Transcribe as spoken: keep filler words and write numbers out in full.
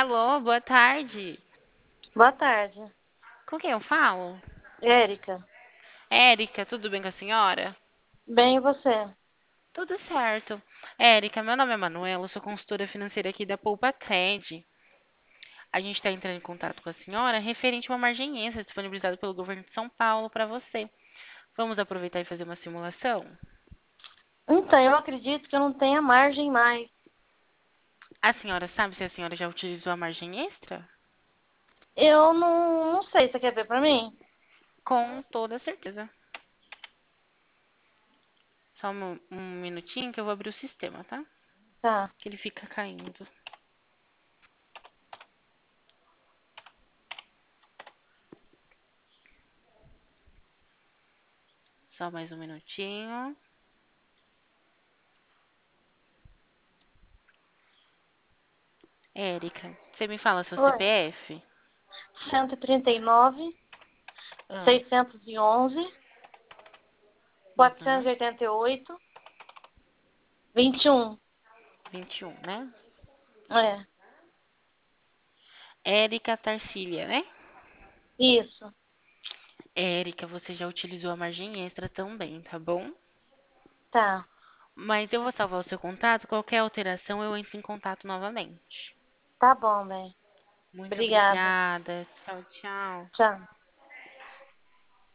Alô, boa tarde. Boa tarde, Com quem eu falo? Érica. Érica, tudo bem com a senhora? Bem, e você? Tudo certo. Érica, meu nome é Manuela, eu sou consultora financeira aqui da Poupa Cred. A gente está entrando em contato com a senhora referente a uma margem extra disponibilizada pelo governo de São Paulo para você. Vamos aproveitar e fazer uma simulação? Então, eu acredito que eu não tenha margem mais. A senhora sabe se a senhora já utilizou a margem extra? Eu não, não sei, você quer ver pra mim? Com toda certeza. Só um, um minutinho que eu vou abrir o sistema, tá? Tá, Que ele fica caindo. Só mais um minutinho. Érica, você me fala seu oi. C P F? cento e trinta e nove, Ah, seiscentos e onze, quatrocentos uhum. e oitenta e oito, vinte e um. vinte e um, né? É, Érica Tarcília, né? isso. Érica, você já utilizou a margem extra também, tá bom? Tá, Mas eu vou salvar o seu contato. Qualquer alteração, eu entro em contato novamente. tá bom, bem. Muito Obrigada. obrigada. Tchau, tchau. Tchau.